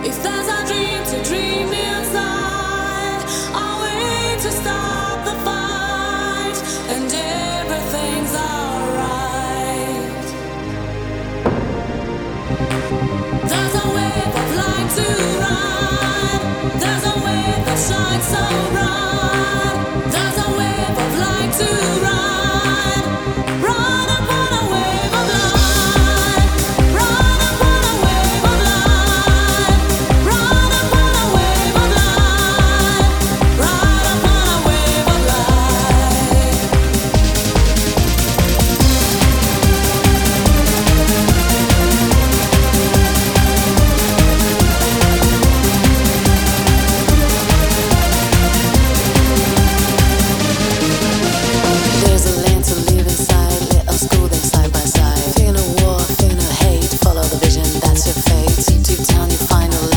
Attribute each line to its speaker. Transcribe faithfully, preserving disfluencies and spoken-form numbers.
Speaker 1: If there's a dream to dream inside, I'll wait to start the fight, and everything's alright. There's a wave of light to ride. There's a wave that shines so bright. There's a wave of light to ride. Ride upon a wave of light. Ride upon a wave of light. Ride upon a wave of light. Ride upon a wave of light. There's a land to live inside. Let us go there side by side. Fear no war, fear no hate. Follow the vision, that's your fate. Deep, deep down you find a